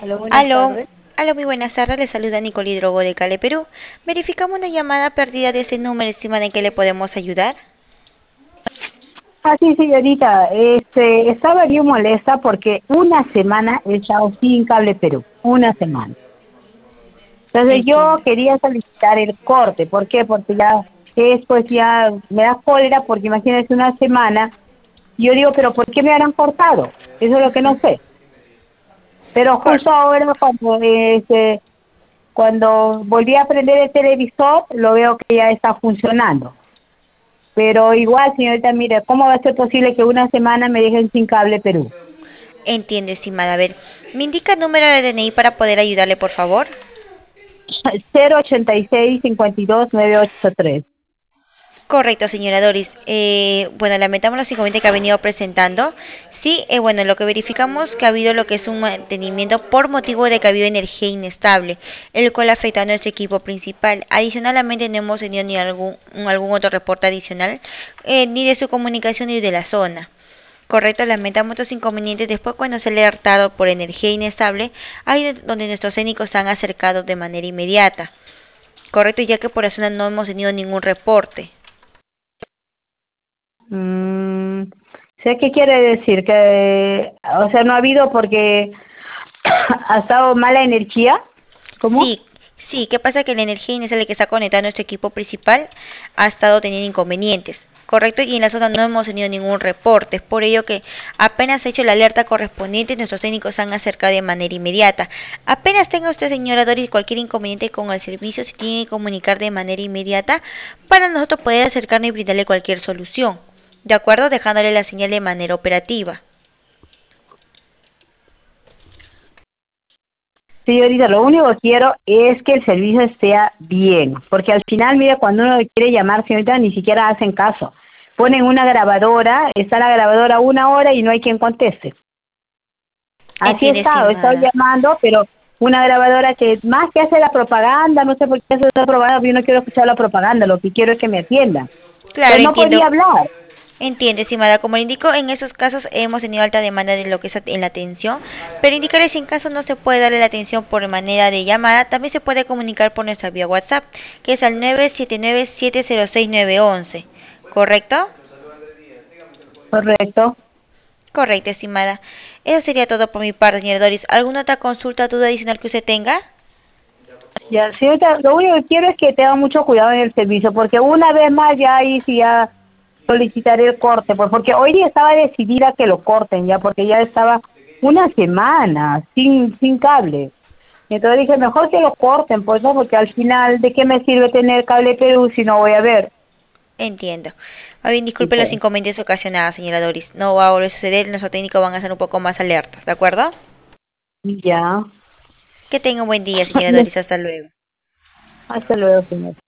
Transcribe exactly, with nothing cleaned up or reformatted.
Hola, buenas Aló, tardes. aló, muy buenas tardes. Le saluda Nicole Hidrogo de Cale, Perú. Verificamos una llamada perdida de este número, estimada, en que le podemos ayudar. Ah, sí, señorita, este, estaba bien molesta porque una semana he estado sin Cable Perú, una semana. Entonces yo Entiendo. quería solicitar el corte, ¿por qué? Porque ya después ya me da cólera porque imagínese una semana, y yo digo, pero ¿por qué me habrán cortado? Eso es lo que no Ujú. sé. Pero Cor- justo ahora cuando, este, cuando volví a prender el televisor, lo veo que ya está funcionando. Pero igual, señorita, mire, ¿cómo va a ser posible que una semana me dejen sin Cable Perú? Entiendo, estimada. A ver, ¿me indica el número de D N I para poder ayudarle, por favor? Cero ochenta y seis cincuenta y dos nueve ocho tres. Correcto, señora Doris. Eh, bueno, lamentamos los inconvenientes que ha venido presentando. Sí, eh, bueno, lo que verificamos que ha habido lo que es un mantenimiento por motivo de que ha habido energía inestable, el cual afecta a nuestro equipo principal. Adicionalmente, no hemos tenido ni algún, algún otro reporte adicional, eh, ni de su comunicación ni de la zona. Correcto, lamentamos estos inconvenientes. Después, cuando se le ha alertado por energía inestable, ahí es donde nuestros técnicos se han acercado de manera inmediata. Correcto, ya que por la zona no hemos tenido ningún reporte. Mm, sé qué quiere decir, que, o sea, no ha habido porque ha estado mala energía. ¿Cómo? Sí, sí, ¿qué pasa? Que la energía inicial que está conectada a nuestro equipo principal ha estado teniendo inconvenientes, ¿correcto? Y en la zona no hemos tenido ningún reporte, es por ello que apenas ha hecho la alerta correspondiente, nuestros técnicos se han acercado de manera inmediata. Apenas tenga usted, señora Doris, cualquier inconveniente con el servicio, se tiene que comunicar de manera inmediata para nosotros poder acercarnos y brindarle cualquier solución, ¿de acuerdo? Dejándole la señal de manera operativa. Señorita, lo único que quiero es que el servicio esté bien, porque al final, mire, cuando uno quiere llamar, señorita, ni siquiera hacen caso. Ponen una grabadora, está la grabadora una hora y no hay quien conteste. Así he Entiende, estado, he estado estimada. llamando, pero una grabadora que más que hace la propaganda, no sé por qué hace la propaganda, yo no quiero escuchar la propaganda, lo que quiero es que me atiendan. Claro, Pero no podía entiendo. hablar. Entiende, estimada. Como le indico, en esos casos hemos tenido alta demanda de lo que es en la atención, pero indicarle si en caso no se puede darle la atención por manera de llamada, también se puede comunicar por nuestra vía WhatsApp, que es al nueve siete nueve siete cero seis nueve once. ¿Correcto? Correcto. Correcto, estimada. Eso sería todo por mi parte, señora Doris. ¿Alguna otra consulta, duda adicional que usted tenga? Ya, señorita, lo único que quiero es que tenga mucho cuidado en el servicio, porque una vez más ya ahí sí ya solicitaré el corte, pues porque hoy día estaba decidida que lo corten ya, porque ya estaba una semana sin, sin cable. Entonces dije, mejor que lo corten, pues no, porque al final, ¿de qué me sirve tener cable Perú si no voy a ver? Entiendo. Más bien, Sí, disculpe los pues. inconvenientes ocasionados, señora Doris. No va a volver a suceder, nuestros técnicos van a ser un poco más alertas, ¿de acuerdo? Ya. Que tenga un buen día, señora Doris. Hasta luego. Hasta luego, señor.